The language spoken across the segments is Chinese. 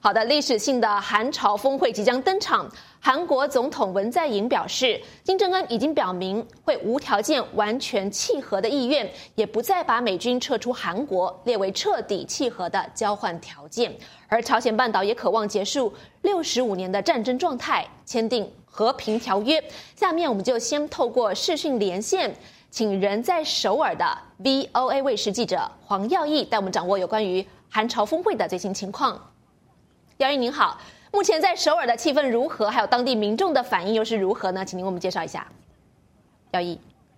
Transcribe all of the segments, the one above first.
好的，历史性的韩朝峰会即将登场。韩国总统文在寅表示，金正恩已经表明会无条件完全契合的意愿，也不再把美军撤出韩国列为彻底契合的交换条件。而朝鲜半岛也渴望结束65年的战争状态，签订和平条约。下面我们就先透过视讯连线，请人在首尔的 VOA 卫视记者黄耀义带我们掌握有关于韩朝峰会的最新情况。耀义您好，目前在首尔的气氛如何？还有当地民众的反应又是如何呢？请您为我们介绍一下。耀义。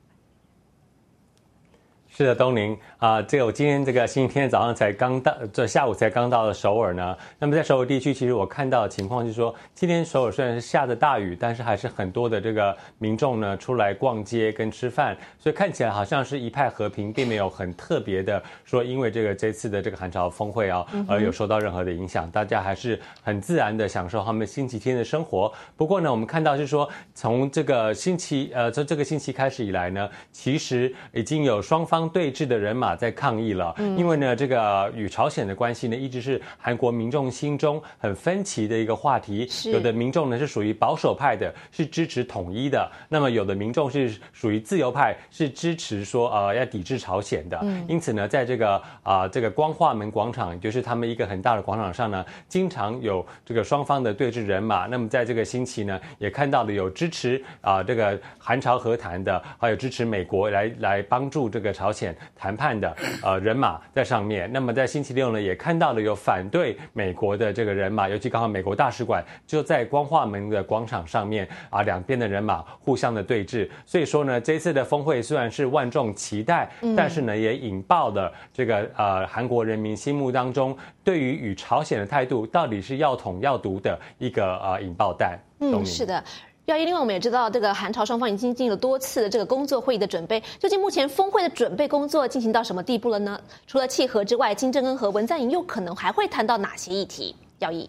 是的，东宁我今天这个星期天早上才刚到，这下午才刚到了首尔呢。那么在首尔地区，其实我看到的情况就是说，今天首尔虽然是下着大雨，但是还是很多的这个民众呢出来逛街跟吃饭，所以看起来好像是一派和平，并没有很特别的说因为这次的这个韩朝峰会而有受到任何的影响，大家还是很自然的享受他们星期天的生活。不过呢，我们看到是说，从这个星期开始以来呢，其实已经有双方对峙的人马在抗议了，因为呢，这个与朝鲜的关系呢，一直是韩国民众心中很分歧的一个话题。有的民众呢是属于保守派的，是支持统一的；那么有的民众是属于自由派，是支持说要抵制朝鲜的。因此呢，在这个光化门广场，也就是他们一个很大的广场上呢，经常有这个双方的对峙人马。那么在这个星期呢，也看到了有支持这个韩朝和谈的，还有支持美国来帮助这个朝鲜谈判的人马在上面。那么在星期六呢，也看到了有反对美国的这个人马，尤其刚好美国大使馆就在光化门的广场上面两边的人马互相的对峙。所以说呢，这次的峰会虽然是万众期待，但是呢也引爆了这个韩国人民心目当中对于与朝鲜的态度到底是要统要独的一个引爆弹。 是的。耀义，另外我们也知道，这个韩朝双方已经进行了多次的这个工作会议的准备。究竟目前峰会的准备工作进行到什么地步了呢？除了契合之外，金正恩和文在寅又可能还会谈到哪些议题？耀义。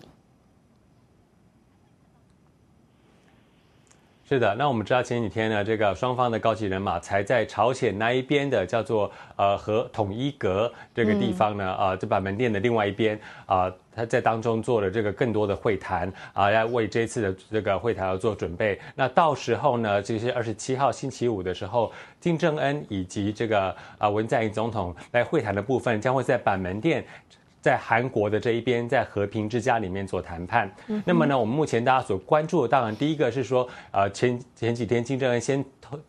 是的，那我们知道前几天呢，这个双方的高级人马才在朝鲜那一边的叫做和统一阁这个地方呢，这板门店的另外一边他在当中做了这个更多的会谈要为这次的这个会谈要做准备。那到时候呢，这是27号星期五的时候，金正恩以及这个文在寅总统来会谈的部分，将会在板门店。在韩国的这一边，在和平之家里面做谈判。那么呢，我们目前大家所关注的，当然第一个是说，前几天金正恩先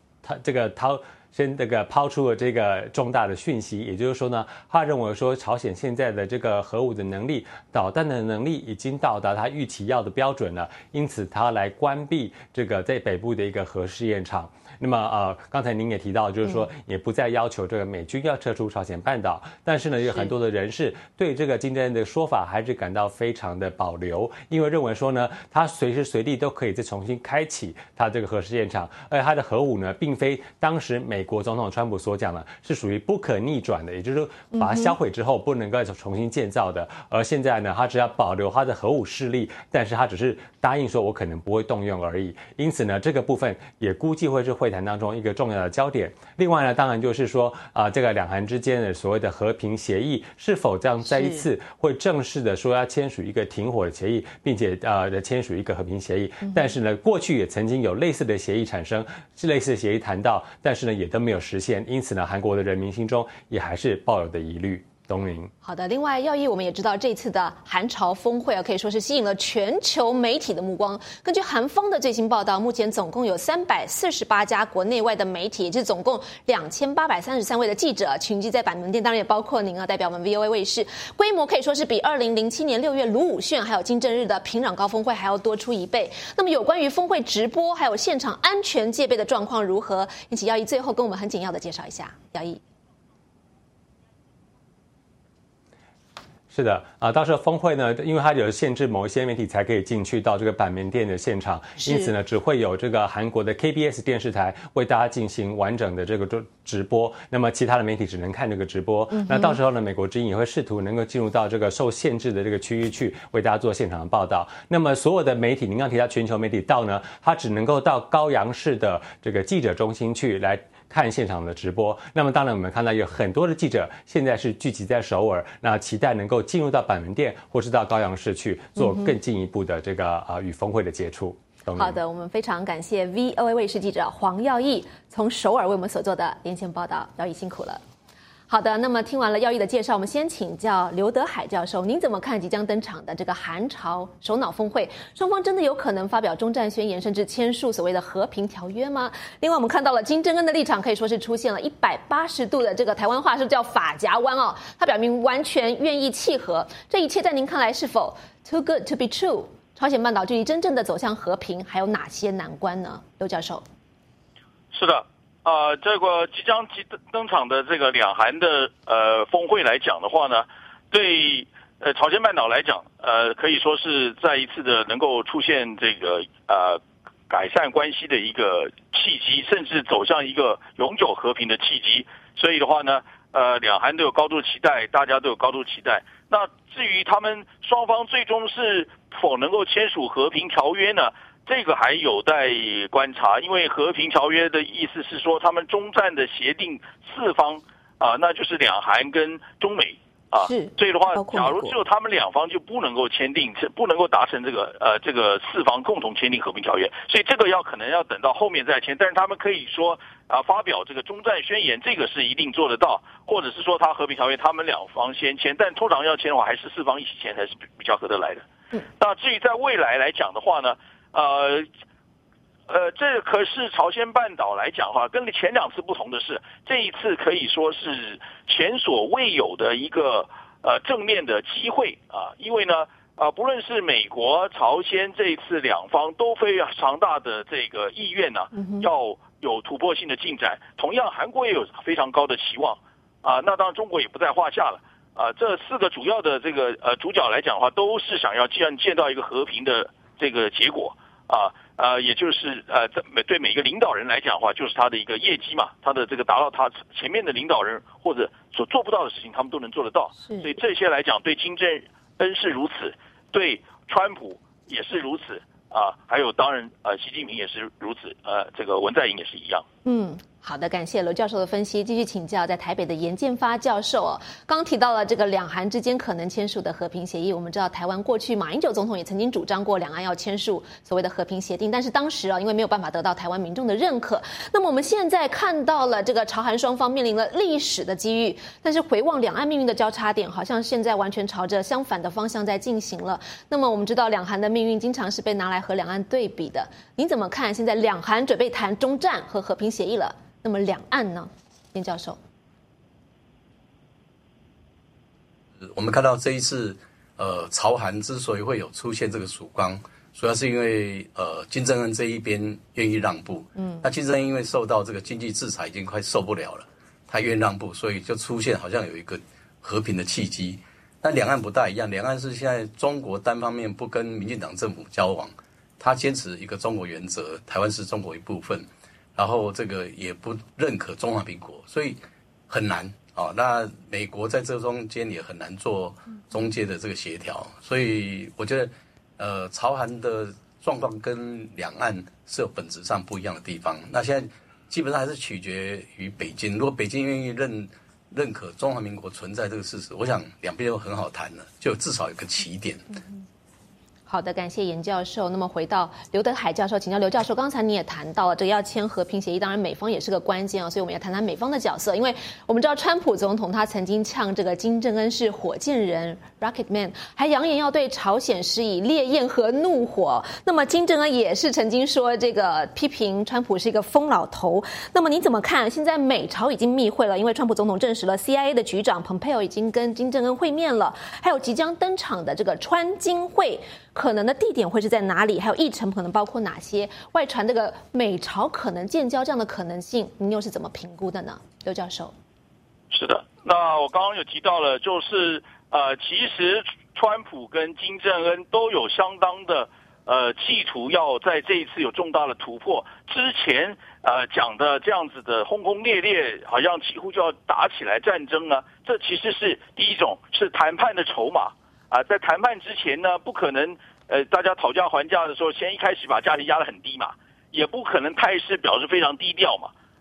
抛出了这个重大的讯息，也就是说呢，他认为说朝鲜现在的这个核武的能力、导弹的能力已经到达他预期要的标准了，因此他来关闭这个在北部的一个核试验场。那么刚才您也提到，就是说也不再要求这个美军要撤出朝鲜半岛，但是呢，有很多的人士对这个金正恩的说法还是感到非常的保留，因为认为说呢，他随时随地都可以再重新开启他这个核试验场，而他的核武呢，并非当时美国总统川普所讲的，是属于不可逆转的，也就是说把它销毁之后不能够重新建造的。而现在呢，他只要保留他的核武势力，但是他只是答应说我可能不会动用而已。因此呢，这个部分也估计会是会谈当中一个重要的焦点。另外呢，当然就是说这个两韩之间的所谓的和平协议是否这样再一次会正式的说要签署一个停火的协议，并且签署一个和平协议。但是呢，过去也曾经有类似的协议产生，类似的协议谈到，但是呢也都没有实现。因此呢，韩国的人民心中也还是抱有的疑虑。东宁。 好的，另外耀义我们也知道，这次的韩朝峰会可以说是吸引了全球媒体的目光。根据韩方的最新报道，目前总共有348家国内外的媒体，也就是总共2833位的记者群集在板门店，当然也包括您代表我们 VOA 卫视，规模可以说是比2007年6月卢武铉还有金正日的平壤高峰会还要多出1倍。那么有关于峰会直播还有现场安全戒备的状况如何？引起耀义最后跟我们很简要的介绍一下。耀义。 是的到时候峰会呢，因为它有限制某一些媒体才可以进去到这个板门店的现场，因此呢，只会有这个韩国的 KBS 电视台为大家进行完整的这个直播，那么其他的媒体只能看这个直播。那到时候呢，美国之音也会试图能够进入到这个受限制的这个区域去为大家做现场的报道。那么所有的媒体，您刚提到全球媒体到呢，它只能够到高阳市的这个记者中心去来看现场的直播。那么当然我们看到有很多的记者现在是聚集在首尔，那期待能够进入到板门店或是到高阳市去做更进一步的这个与峰会的接触。 好的，我们非常感谢 VOA 卫视记者黄耀义从首尔为我们所做的连线报道，耀义辛苦了。好的，那么听完了耀义的介绍，我们先请教刘德海教授，您怎么看即将登场的这个韩朝首脑峰会？双方真的有可能发表终战宣言，甚至签署所谓的和平条约吗？另外，我们看到了金正恩的立场可以说是出现了180度的这个台湾话是叫法夹弯哦，他表明完全愿意契合。这一切在您看来是否 too good to be true？ 朝鲜半岛距离真正的走向和平还有哪些难关呢？刘教授。 是的。这个即将登场的这个两韩的峰会来讲的话呢，对朝鲜半岛来讲，可以说是再一次的能够出现这个改善关系的一个契机，甚至走向一个永久和平的契机。所以的话呢，两韩都有高度期待，大家都有高度期待。那至于他们双方最终是否能够签署和平条约呢？这个还有待观察，因为和平条约的意思是说，他们终战的协定四方那就是两韩跟中美所以的话，假如只有他们两方就不能够签订，不能够达成这个四方共同签订和平条约，所以这个可能要等到后面再签。但是他们可以说发表这个终战宣言，这个是一定做得到，或者是说他和平条约他们两方先签，但通常要签的话，还是四方一起签才是比较合得来的。那至于在未来来讲的话呢？这可是朝鲜半岛来讲的话，跟前两次不同的是，这一次可以说是前所未有的一个正面的机会因为呢不论是美国、朝鲜这一次两方都非常大的这个意愿要有突破性的进展，同样韩国也有非常高的期望那当然中国也不在话下了这四个主要的这个主角来讲的话，都是想要见到一个和平的这个结果。也就是对每一个领导人来讲的话，就是他的一个业绩嘛，他的这个达到他前面的领导人或者所做不到的事情，他们都能做得到。所以这些来讲，对金正恩是如此，对川普也是如此还有当然习近平也是如此，这个文在寅也是一样。 好的，感谢罗教授的分析。继续请教在台北的严建发教授刚提到了这个两韩之间可能签署的和平协议。我们知道台湾过去马英九总统也曾经主张过两岸要签署所谓的和平协定，但是当时因为没有办法得到台湾民众的认可。那么我们现在看到了这个朝韩双方面临了历史的机遇，但是回望两岸命运的交叉点，好像现在完全朝着相反的方向在进行了。那么我们知道两韩的命运经常是被拿来和两岸对比的，您怎么看现在两韩准备谈终战和和平协议了，那么两岸呢？严教授， 我们看到这一次，朝韩之所以会有出现这个曙光，主要是因为金正恩这一边愿意让步。那金正恩因为受到这个经济制裁已经快受不了了，他愿意让步，所以就出现好像有一个和平的契机。但两岸不大一样，两岸是现在中国单方面不跟民进党政府交往，他坚持一个中国原则，台湾是中国一部分。然后这个也不认可中华民国，所以很难那美国在这中间也很难做中介的这个协调，所以我觉得朝韩的状况跟两岸是有本质上不一样的地方。那现在基本上还是取决于北京，如果北京愿意认可中华民国存在这个事实，我想两边都很好谈了，就至少有个起点。 好的，感谢严教授。那么回到刘德海教授，请教刘教授，刚才你也谈到了这个要签和平协议，当然美方也是个关键所以我们要谈谈美方的角色。因为我们知道川普总统他曾经呛这个金正恩是火箭人 Rocket Man， 还扬言要对朝鲜施以烈焰和怒火。那么金正恩也是曾经说这个批评川普是一个疯老头。那么你怎么看？现在美朝已经密会了，因为川普总统证实了 CIA 的局长 Pompeo 已经跟金正恩会面了，还有即将登场的这个川金会。可能的地点会是在哪里？还有议程可能包括哪些？外传这个美朝可能建交这样的可能性，您又是怎么评估的呢？刘教授。 是的，那我刚刚有提到了，就是其实川普跟金正恩都有相当的企图要在这一次有重大的突破。之前讲的这样子的轰轰烈烈，好像几乎就要打起来战争呢，这其实是第一种是谈判的筹码。在谈判之前呢，不可能大家讨价还价的时候，先一开始把价钱压得很低嘛，也不可能态势表示非常低调嘛。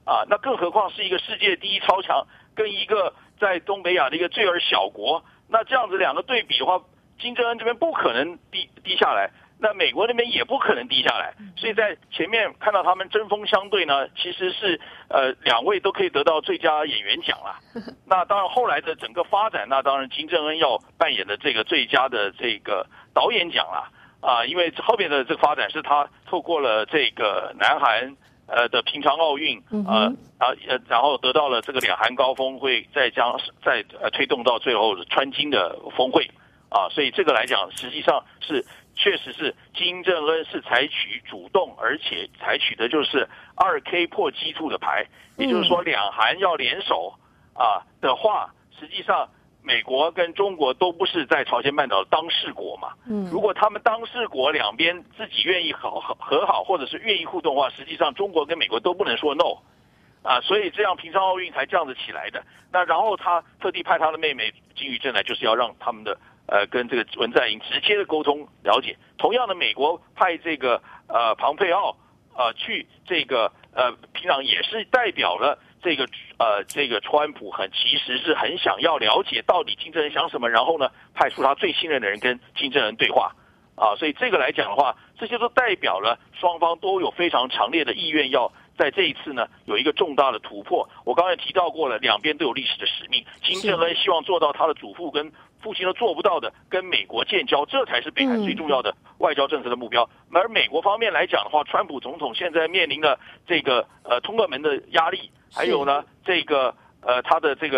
那更何况是一个世界第一超强跟一个在东北亚的一个罪而小国，那这样子两个对比的话，金正恩这边不可能低下来，那美国那边也不可能低下来，所以在前面看到他们针锋相对呢，其实是两位都可以得到最佳演员奖啦。那当然后来的整个发展，那当然金正恩要扮演的这个最佳的这个导演奖啦，因为后面的这个发展是他透过了这个南韩的平昌奥运然后得到了这个两韩高峰会，再推动到最后川金的峰会所以这个来讲实际上是确实是金正恩是采取主动，而且采取的就是2K 破基础的牌，也就是说两韩要联手的话，实际上美国跟中国都不是在朝鲜半岛的当事国嘛。如果他们当事国两边自己愿意和好，或者是愿意互动的话，实际上中国跟美国都不能说 no 所以这样平昌奥运才这样子起来的。那然后他特地派他的妹妹金宇镇来，就是要让他们的跟这个文在寅直接的沟通了解。同样的，美国派这个庞佩奥去这个平壤，也是代表了这个川普其实是很想要了解到底金正恩想什么，然后呢派出他最信任的人跟金正恩对话所以这个来讲的话，这些都代表了双方都有非常强烈的意愿要在这一次呢有一个重大的突破。我刚才提到过了，两边都有历史的使命，金正恩希望做到他的祖父跟父亲都做不到的，跟美国建交，这才是北韩最重要的外交政策的目标。而美国方面来讲的话，川普总统现在面临了这个通俄门的压力，还有呢这个他的这个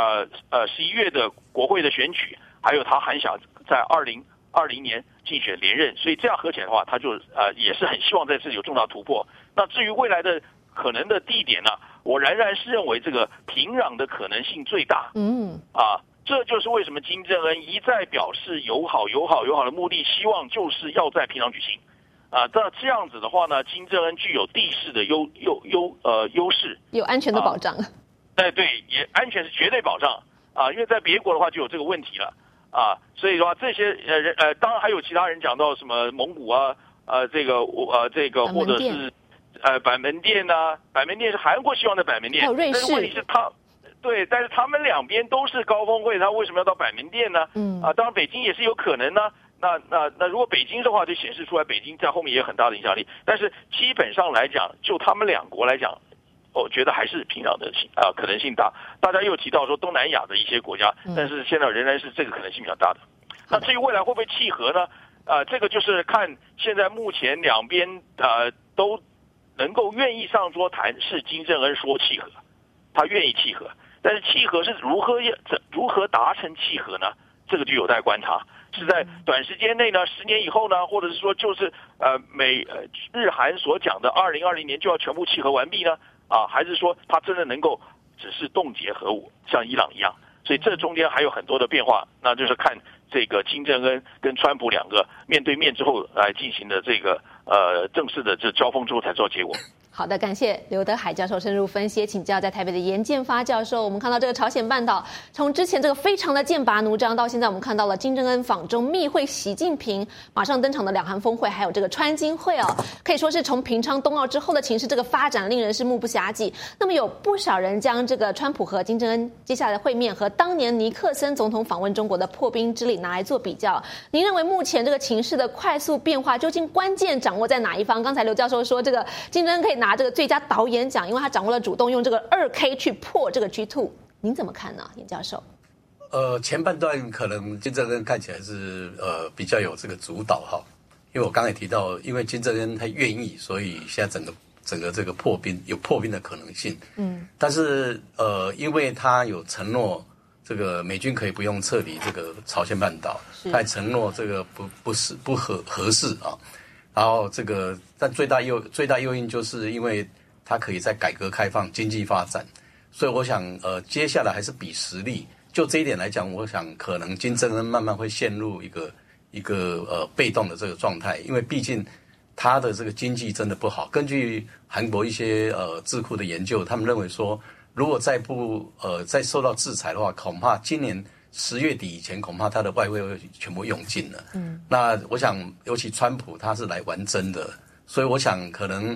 11月的国会的选举，还有他还想在2020年竞选连任，所以这样合起来的话，他就也是很希望在这里有重大突破。那至于未来的可能的地点呢，我仍然是认为这个平壤的可能性最大。这就是为什么金正恩一再表示友好的目的，希望就是要在平壤举行这样子的话呢，金正恩具有地势的优势，有安全的保障。 对，也安全是绝对保障因为在别国的话就有这个问题了所以说这些人当然还有其他人讲到什么蒙古这个或者是板门店板门店是韩国希望的板门店，但是问题是但是他们两边都是高峰会，他为什么要到板门店呢？当然北京也是有可能呢。那如果北京的话，就显示出来北京在后面也有很大的影响力。但是基本上来讲，就他们两国来讲，我觉得还是平壤的可能性大。大家又提到说东南亚的一些国家，但是现在仍然是这个可能性比较大的。那至于未来会不会契合呢？这个就是看现在目前两边都能够愿意上桌谈，是金正恩说契合，他愿意契合。但是契合是如何达成契合呢？这个就有待观察，是在短时间内呢，10年以后呢，或者是说就是日韩所讲的2020年就要全部契合完毕呢？还是说他真的能够只是冻结核武，像伊朗一样？所以这中间还有很多的变化，那就是看这个金正恩跟川普两个面对面之后来进行的这个正式的这交锋之后才知道结果。 好的，感谢刘德海教授深入分析，请教在台北的严建发教授。我们看到这个朝鲜半岛从之前这个非常的剑拔弩张，到现在我们看到了金正恩访中密会习近平，马上登场的两韩峰会，还有这个川金会可以说是从平昌冬奥之后的情势，这个发展令人是目不暇接。那么有不少人将这个川普和金正恩接下来的会面和当年尼克森总统访问中国的破冰之礼拿来做比较，您认为目前这个情势的快速变化，究竟关键掌握在哪一方？刚才刘教授说这个金正恩可以拿这个最佳导演奖，因为他掌握了主动用这个2K 去破这个 G2， 您怎么看呢，严教授？ 前半段可能金正恩看起来是比较有这个主导因为我刚才提到，因为金正恩他愿意，所以现在整个这个破冰有破冰的可能性。但是因为他有承诺这个美军可以不用撤离这个朝鲜半岛，他还承诺这个不合适然后这个，但最大诱因就是因为它可以在改革开放、经济发展，所以我想接下来还是比实力。就这一点来讲，我想可能金正恩慢慢会陷入一个被动的这个状态，因为毕竟他的这个经济真的不好。根据韩国一些智库的研究，他们认为说，如果再受到制裁的话，恐怕今年10月底以前，恐怕他的外汇会全部用尽了。那我想，尤其川普他是来玩真的，所以我想可能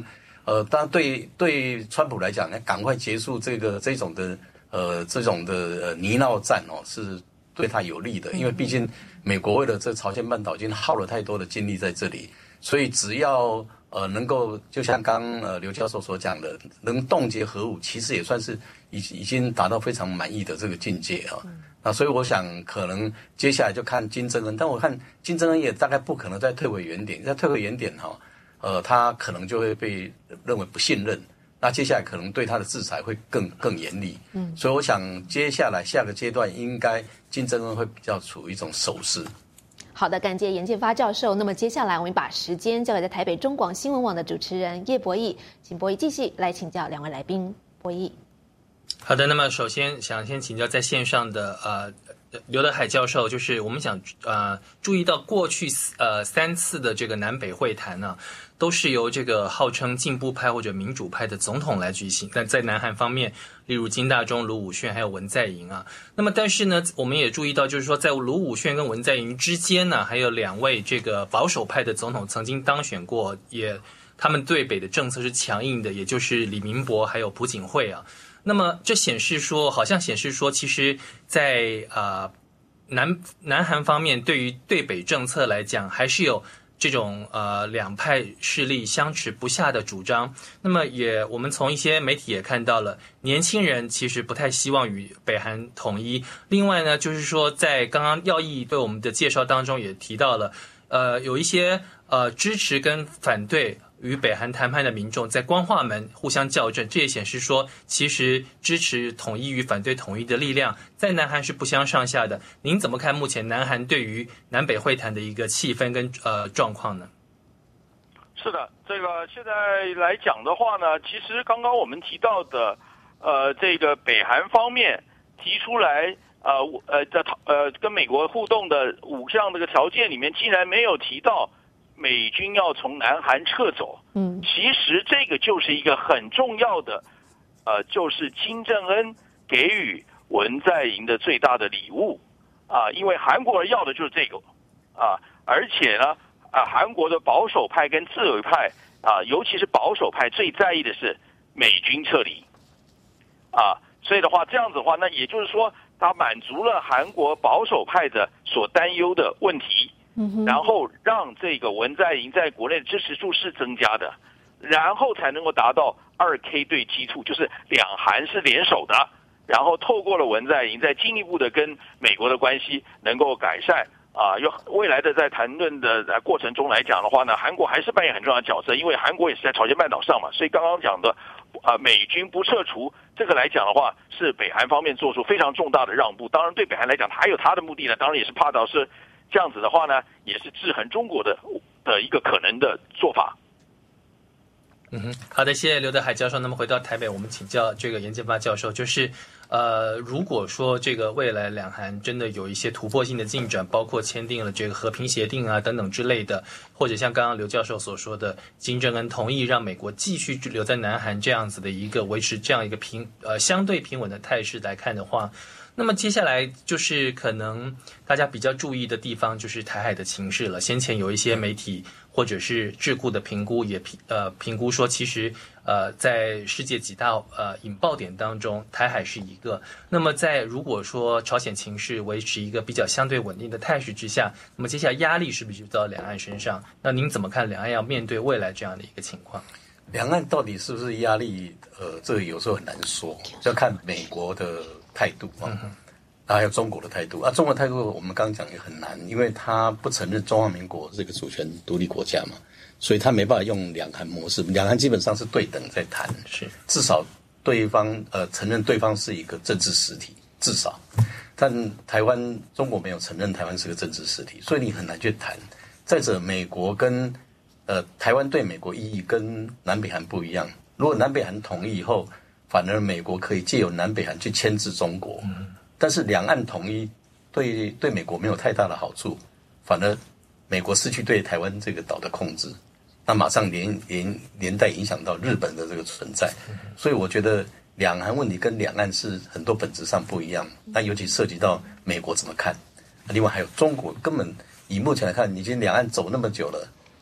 当然对川普来讲，赶快结束这种的泥淖战哦，是对他有利的，因为毕竟美国为了这朝鲜半岛已经耗了太多的精力在这里，所以只要能够就像刚刘教授所讲的，能冻结核武，其实也算是已经达到非常满意的这个境界啊。那所以我想，可能接下来就看金正恩，但我看金正恩也大概不可能再退回原点，再退回原点他可能就会被认为不信任。那接下来可能对他的制裁会更严厉，所以我想接下来下个阶段应该金正恩会比较处于一种守势。 好的，感谢严建发教授。那么接下来我们把时间交给在台北中广新闻网的主持人叶博弈，请博弈继续来请教两位来宾。博弈， 好的，那么首先想先请教在线上的刘德海教授，就是我们想注意到过去3次的这个南北会谈呢，都是由这个号称进步派或者民主派的总统来举行。但在南韩方面，例如金大中、卢武铉还有文在寅啊。那么但是呢，我们也注意到，就是说在卢武铉跟文在寅之间呢，还有2位这个保守派的总统曾经当选过，他们对北的政策是强硬的，也就是李明博还有朴槿惠啊。那么这好像显示说，其实在南韩方面对于对北政策来讲，还是有这种两派势力相持不下的主张。那么我们从一些媒体也看到了，年轻人其实不太希望与北韩统一。另外呢，就是说在刚刚耀毅对我们的介绍当中也提到了，有一些支持跟反对与北韩谈判的民众在光化门互相校正，这也显示说，其实支持统一与反对统一的力量在南韩是不相上下的。您怎么看目前南韩对于南北会谈的一个气氛跟状况呢？ 是的，这个现在来讲的话呢，其实刚刚我们提到的这个北韩方面提出来跟美国互动的5项这个条件里面，竟然没有提到美军要从南韩撤走。其实这个就是一个很重要的就是金正恩给予文在寅的最大的礼物因为韩国人要的就是这个而且呢韩国的保守派跟自由派尤其是保守派最在意的是美军撤离所以的话这样子的话，那也就是说他满足了韩国保守派的所担忧的问题，然后让这个文在寅在国内的支持度是增加的，然后才能够达到2K 对G2，就是两韩是联手的，然后透过了文在寅再进一步的跟美国的关系能够改善未来的在谈论的过程中来讲的话呢，韩国还是扮演很重要的角色，因为韩国也是在朝鲜半岛上嘛，所以刚刚讲的美军不撤除这个来讲的话，是北韩方面做出非常重大的让步。当然对北韩来讲，他还有他的目的呢，当然也是怕到是这样子的话呢，也是制衡中国的一个可能的做法。 好的，谢谢刘德海教授。那么回到台北，我们请教这个严建发教授，就是如果说这个未来两韩真的有一些突破性的进展，包括签订了这个和平协定等等之类的，或者像刚刚刘教授所说的，金正恩同意让美国继续留在南韩这样子的一个维持这样一个相对平稳的态势来看的话，那么接下来就是可能大家比较注意的地方就是台海的情势了。先前有一些媒体或者是智库的评估也评估说，其实在世界几大引爆点当中，台海是一个。那么在如果说朝鲜情势维持一个比较相对稳定的态势之下，那么接下来压力是不是就到两岸身上？那您怎么看两岸要面对未来这样的一个情况？ 两岸到底是不是压力？这个有时候很难说，要看美国的态度还有中国的态度中国态度我们刚刚讲也很难，因为他不承认中华民国这个主权独立国家嘛，所以他没办法用两韩模式。两韩基本上是对等在谈，是至少对方承认对方是一个政治实体，至少。但台湾中国没有承认台湾是个政治实体，所以你很难去谈。再者，美国跟台湾对美国意义跟南北韩不一样。如果南北韩统一以后，反而美国可以借由南北韩去牵制中国。但是两岸统一对美国没有太大的好处，反而美国失去对台湾这个岛的控制，那马上连带影响到日本的这个存在。所以我觉得两韩问题跟两岸是很多本质上不一样，那尤其涉及到美国怎么看，另外还有中国根本以目前来看，已经两岸走那么久了，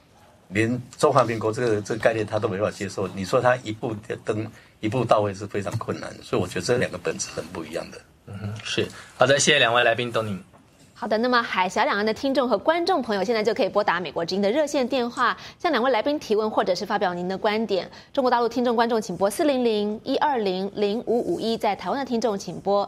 连中华民国这个概念他都没办法接受，你说他一步登一步到位是非常困难，所以我觉得这两个本质很不一样的。 是好的，谢谢两位来宾董宁。 好的，那么海峡两岸的听众和观众朋友现在就可以拨打美国之音的热线电话，向两位来宾提问或者是发表您的观点。中国大陆听众观众请拨400-120-0551，在台湾的听众请拨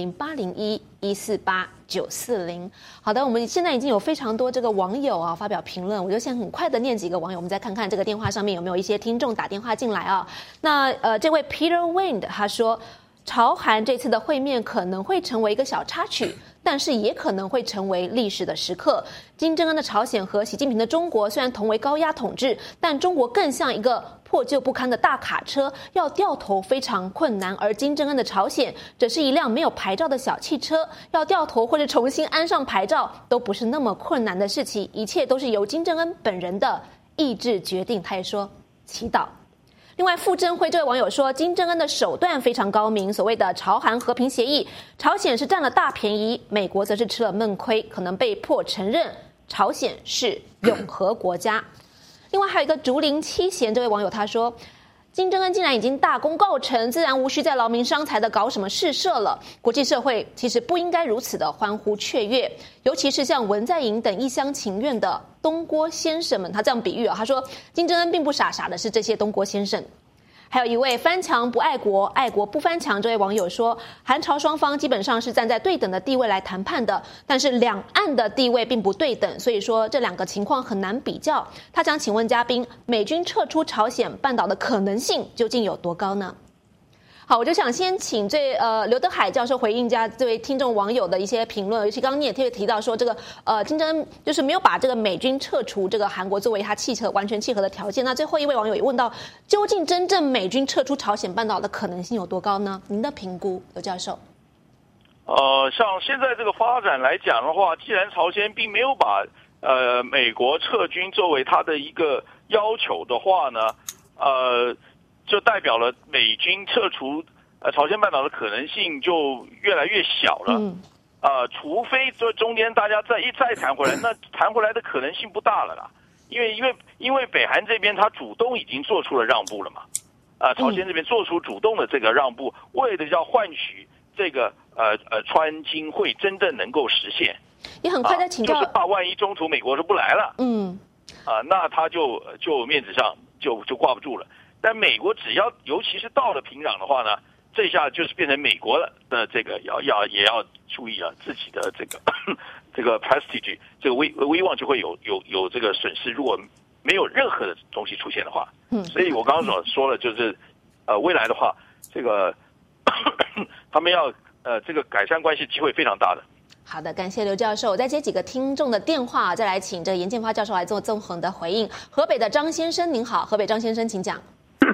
00801-148-940。好的，我们现在已经有非常多这个网友啊发表评论，我就先很快的念几个网友，我们再看看这个电话上面有没有一些听众打电话进来啊。那这位 Peter Wind 他说，朝韩这次的会面可能会成为一个小插曲，但是也可能会成为历史的时刻。金正恩的朝鲜和习近平的中国虽然同为高压统治，但中国更像一个破旧不堪的大卡车，要掉头非常困难，而金正恩的朝鲜则是一辆没有牌照的小汽车，要掉头或者重新安上牌照都不是那么困难的事情，一切都是由金正恩本人的意志决定。他也说祈祷。另外，傅征辉这位网友说，金正恩的手段非常高明，所谓的朝韩和平协议，朝鲜是占了大便宜，美国则是吃了闷亏，可能被迫承认朝鲜是永和国家。另外还有一个竹林七贤这位网友他说，金正恩既然已经大功告成，自然无需再劳民伤财的搞什么试射了。国际社会其实不应该如此的欢呼雀跃，尤其是像文在寅等一厢情愿的东郭先生们。他这样比喻啊，他说金正恩并不傻的是这些东郭先生。还有一位翻墙不爱国，爱国不翻墙这位网友说，韩朝双方基本上是站在对等的地位来谈判的，但是两岸的地位并不对等，所以说这两个情况很难比较。他想请问嘉宾，美军撤出朝鲜半岛的可能性究竟有多高呢？好，我就想先请刘德海教授回应一下这位听众网友的一些评论，尤其刚刚你也特别提到说，这个金正恩就是没有把这个美军撤除这个韩国作为他完全契合的条件。那最后一位网友也问到，究竟真正美军撤出朝鲜半岛的可能性有多高呢？您的评估，刘教授？ 像现在这个发展来讲的话，既然朝鲜并没有把美国撤军作为他的一个要求的话呢，就代表了美军撤除朝鲜半岛的可能性就越来越小了。除非这中间大家再谈回来，那谈回来的可能性不大了啦。因为北韩这边他主动已经做出了让步了嘛，朝鲜这边做出主动的这个让步，为的要换取这个川金会真正能够实现。 也很快再请教， 就是怕万一中途美国是不来了，那他就面子上就挂不住了。但美国只要尤其是到了平壤的话呢，这下就是变成美国的这个也要注意了自己的这个 prestige， 这个威望就会有这个损失。如果没有任何的东西出现的话，所以我刚刚所说了，就是未来的话，这个他们要这个改善关系机会非常大的。 好的，感谢刘教授。我再接几个听众的电话，再来请这个严建发教授来做综合的回应。河北的张先生您好，河北张先生请讲。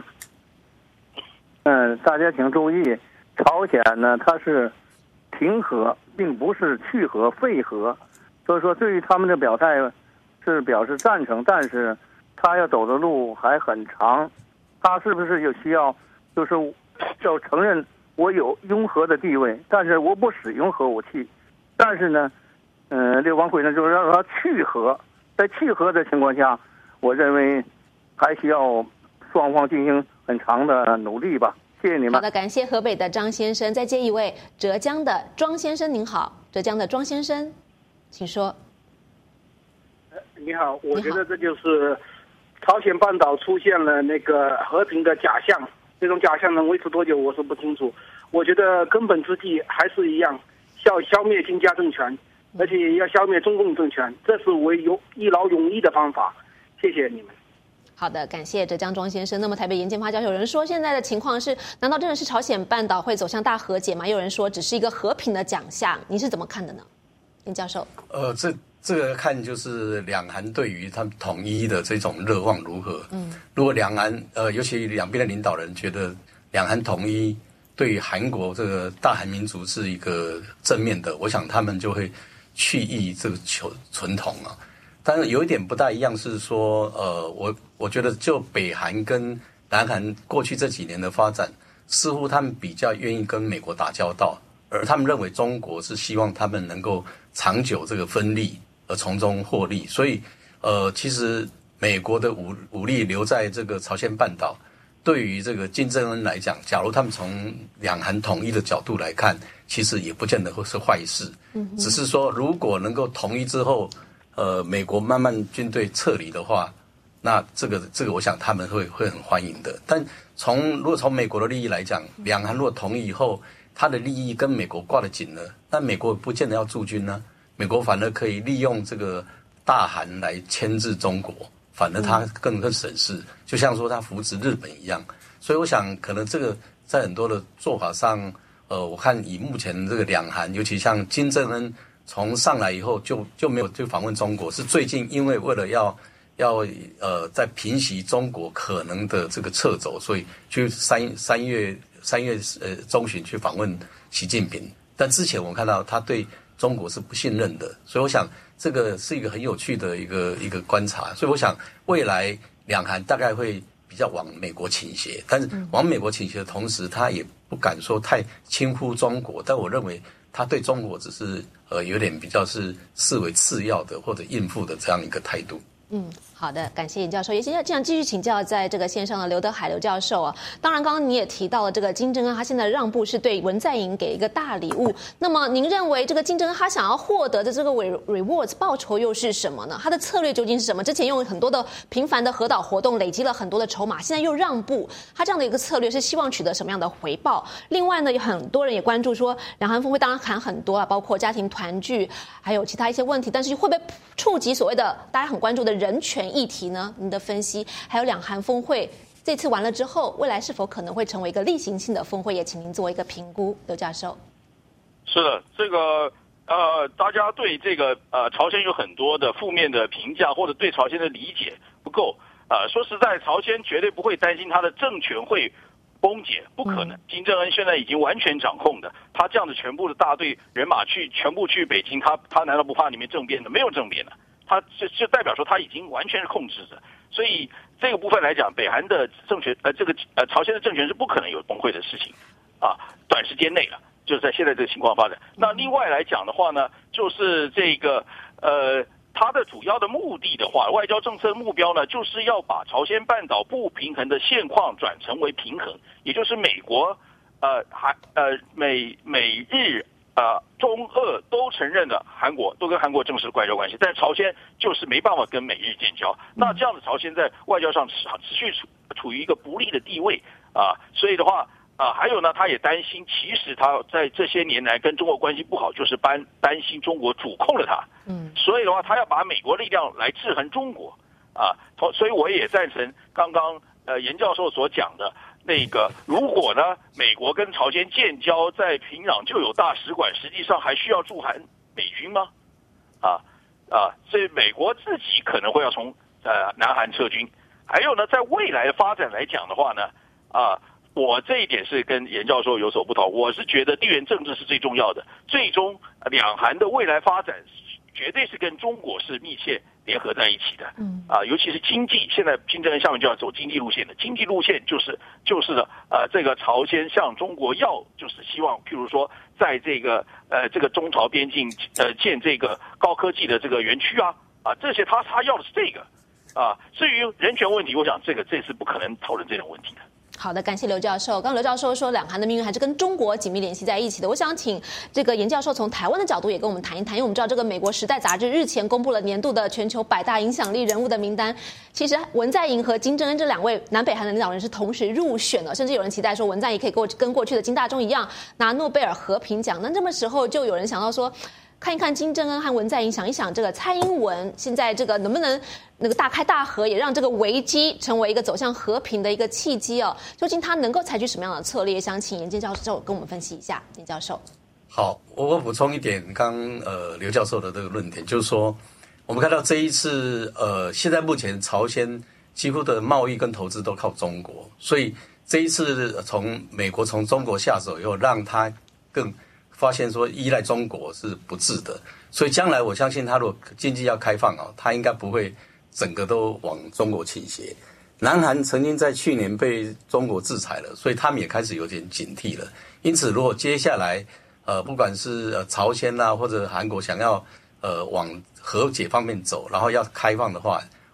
大家请注意，朝鲜呢它是停核，并不是去核废核，所以说对于他们的表态是表示赞成，但是他要走的路还很长，他是不是有需要就是要承认我有拥核的地位，但是我不使用核武器，但是呢刘光辉呢就是让他去核，在去核的情况下，我认为还需要双方进行很长的努力吧。谢谢你们。 好的，感谢河北的张先生。再接一位浙江的庄先生，您好，浙江的庄先生，请说。 你好，我觉得这就是朝鲜半岛出现了那个和平的假象，这种假象能维持多久我是不清楚。我觉得根本之计还是一样，要消灭金家政权，而且要消灭中共政权，这是一劳永逸的方法。谢谢你们。 好的，感谢浙江庄先生。那么台北严建发教授，有人说现在的情况是，难道真的是朝鲜半岛会走向大和解吗？有人说只是一个和平的奖项，你是怎么看的呢，严教授？ 这个看就是两韩对于他们统一的这种热望如何。如果两韩尤其两边的领导人觉得两韩统一对于韩国这个大韩民族是一个正面的，我想他们就会去意这个存同啊。但是有一点不大一样是说，我觉得就北韩跟南韩过去这几年的发展，似乎他们比较愿意跟美国打交道，而他们认为中国是希望他们能够长久这个分立而从中获利。所以其实美国的武力留在这个朝鲜半岛，对于这个金正恩来讲，假如他们从两韩统一的角度来看，其实也不见得会是坏事。只是说如果能够统一之后，美国慢慢军队撤离的话，那这个我想他们会很欢迎的。但如果从美国的利益来讲，两韩如果同意以后，他的利益跟美国挂得紧了，那美国不见得要驻军呢，美国反而可以利用这个大韩来牵制中国，反而他更省事，就像说他扶植日本一样。所以我想可能这个在很多的做法上，我看以目前这个两韩，尤其像金正恩从上来以后就没有去访问中国，是最近因为为了要在平息中国可能的这个撤走，所以去三月中旬去访问习近平。但之前我看到他对中国是不信任的，所以我想这个是一个很有趣的一个观察。所以我想未来两韩大概会比较往美国倾斜，但是往美国倾斜的同时，他也不敢说太轻忽中国。但我认为他对中国只是有点比较是视为次要的或者应付的这样一个态度。 好的，感谢严教授。也这样继续请教在这个线上的刘德海刘教授啊。当然，刚刚你也提到了这个金正恩，他现在让步是对文在寅给一个大礼物。那么您认为这个金正恩他想要获得的这个 rewards 报酬又是什么呢？他的策略究竟是什么？之前用很多的频繁的核岛活动累积了很多的筹码，现在又让步，他这样的一个策略是希望取得什么样的回报？另外呢，有很多人也关注说，两韩峰会当然谈很多啊，包括家庭团聚，还有其他一些问题，但是会不会触及所谓的大家很关注的人权议题呢？您的分析，还有两韩峰会这次完了之后，未来是否可能会成为一个例行性的峰会，也请您做一个评估，刘教授。 是的，这个大家对这个朝鲜有很多的负面的评价，或者对朝鲜的理解不够。说实在，朝鲜绝对不会担心他的政权会崩解，不可能。金正恩现在已经完全掌控的，他这样的全部的大队人马全部去北京，他难道不怕里面政变的？没有政变的。他就代表说他已经完全是控制着，所以这个部分来讲，北韩的政权朝鲜的政权是不可能有崩溃的事情短时间内了，就是在现在这个情况发展。那另外来讲的话呢，就是这个他的主要的目的的话，外交政策的目标呢，就是要把朝鲜半岛不平衡的现况转成为平衡，也就是美国美日中俄都承认的韩国都跟韩国正式外交关系，但朝鲜就是没办法跟美日建交。那这样的朝鲜在外交上持续处于一个不利的地位所以的话还有呢，他也担心，其实他在这些年来跟中国关系不好，就是担心中国主控了他。所以的话，他要把美国力量来制衡中国所以我也赞成刚刚严教授所讲的。那个，如果呢，美国跟朝鲜建交，在平壤就有大使馆，实际上还需要驻韩美军吗？所以美国自己可能会要从南韩撤军。还有呢，在未来的发展来讲的话呢，我这一点是跟严教授有所不同。我是觉得地缘政治是最重要的，最终两韩的未来发展绝对是跟中国是密切联合在一起的。尤其是经济，现在金正恩下面就要走经济路线的。经济路线就是这个朝鲜向中国就是希望，譬如说在这个中朝边境建这个高科技的这个园区这些他要的是这个至于人权问题，我想这次不可能讨论这种问题的。 好的，感谢刘教授。刚刚刘教授说，两韩的命运还是跟中国紧密联系在一起的。我想请这个严教授从台湾的角度也跟我们谈一谈，因为我们知道这个美国《时代》杂志日前公布了年度的全球100大影响力人物的名单，其实文在寅和金正恩这两位南北韩的领导人是同时入选了，甚至有人期待说文在寅可以跟过去的金大中一样拿诺贝尔和平奖。那这么时候就有人想到说，看一看金正恩和文在寅，想一想这个蔡英文现在这个能不能那个大开大合，也让这个危机成为一个走向和平的一个契机究竟他能够采取什么样的策略？想请严教授跟我们分析一下。严教授， 好，我补充一点，刚刘教授的这个论点，就是说我们看到这一次现在目前朝鲜几乎的贸易跟投资都靠中国，所以这一次从美国从中国下手以后，让他更发现说依赖中国是不智的，所以将来我相信他如果经济要开放他应该不会整个都往中国倾斜。南韩曾经在去年被中国制裁了，所以他们也开始有点警惕了。因此如果接下来不管是朝鲜或者韩国想要往和解方面走，然后要开放的话，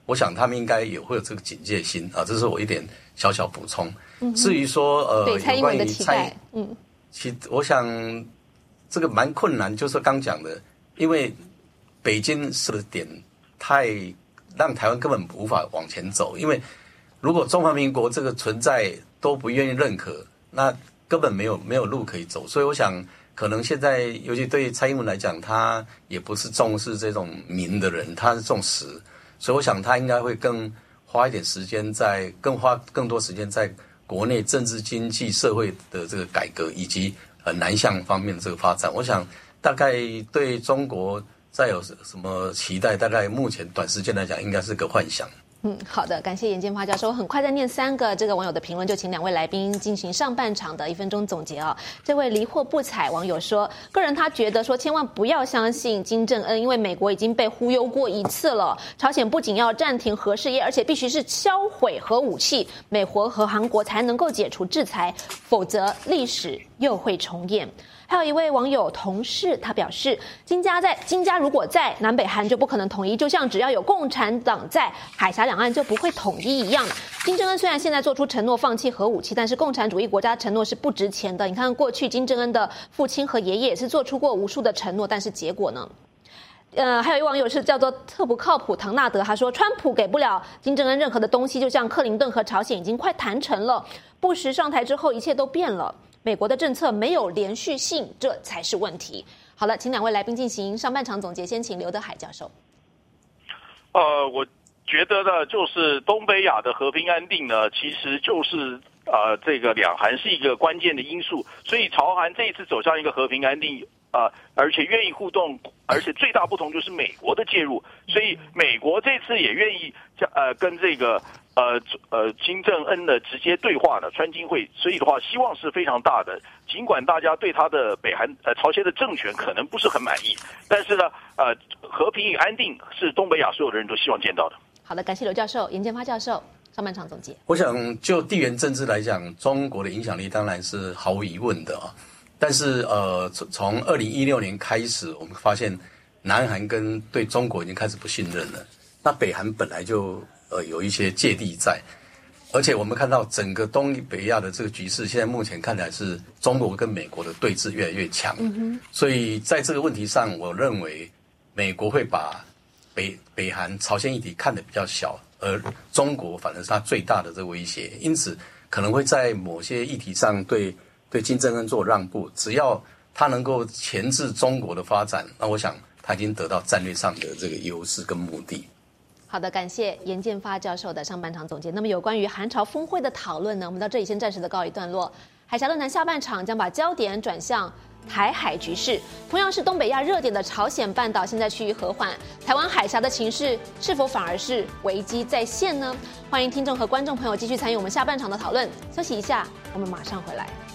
我想他们应该也会有这个警戒心啊，这是我一点小小补充。至于说对蔡英文的期待， 我想这个蛮困难，就是刚讲的，因为北京设的点太让台湾根本无法往前走，因为如果中华民国这个存在都不愿意认可，那根本没有路可以走。所以我想可能现在尤其对蔡英文来讲，他也不是重视这种民的人，他是重实，所以我想他应该会花一点时间花更多时间在国内政治经济社会的这个改革以及南向方面的这个发展。我想大概对中国再有什么期待，大概目前短时间来讲应该是个幻想。 好的，感谢严建发教授。我很快再念3个这个网友的评论，就请2位来宾进行上半场的1分钟总结啊。这位离货不采网友说，个人他觉得说千万不要相信金正恩，因为美国已经被忽悠过1次了。朝鲜不仅要暂停核试验，而且必须是销毁核武器，美国和韩国才能够解除制裁，否则历史又会重演。还有一位网友同事，他表示，金家如果在，南北韩就不可能统一，就像只要有共产党在，海峡两岸就不会统一一样。金正恩虽然现在做出承诺放弃核武器，但是共产主义国家承诺是不值钱的。你看过去金正恩的父亲和爷爷也是做出过无数的承诺，但是结果呢？还有一位网友是叫做特不靠谱唐纳德，他说川普给不了金正恩任何的东西，就像克林顿和朝鲜已经快谈成了，布什上台之后一切都变了。美国的政策没有连续性，这才是问题。好了，请2位来宾进行上半场总结，先请刘德海教授。 我觉得呢，就是东北亚的和平安定呢，其实就是这个两韩是一个关键的因素，所以朝韩这一次走向一个和平安定而且愿意互动，而且最大不同就是美国的介入，所以美国这次也愿意跟这个金正恩的直接对话呢，川金会，所以的话希望是非常大的。尽管大家对他的北韩朝鲜的政权可能不是很满意，但是呢和平与安定是东北亚所有的人都希望见到的。 好的，感谢刘教授、严建发教授。上半场总结， 我想就地缘政治来讲，中国的影响力当然是毫无疑问的啊。但是从2016年开始，我们发现南韩跟对中国已经开始不信任了。那北韩本来就有一些芥蒂在，而且我们看到整个东北亚的这个局势，现在目前看来是中国跟美国的对峙越来越强。所以在这个问题上，我认为美国会把北韩朝鲜议题看得比较小，而中国反而是它最大的这个威胁，因此可能会在某些议题上对金正恩做让步，只要他能够钳制中国的发展，那我想他已经得到战略上的这个优势跟目的。 好的，感谢严建发教授的上半场总结。那么有关于韩朝峰会的讨论呢，我们到这里先暂时的告一段落。海峡论坛下半场将把焦点转向台海局势，同样是东北亚热点的朝鲜半岛现在趋于和缓，台湾海峡的情势是否反而是危机再现呢？欢迎听众和观众朋友继续参与我们下半场的讨论。休息一下，我们马上回来。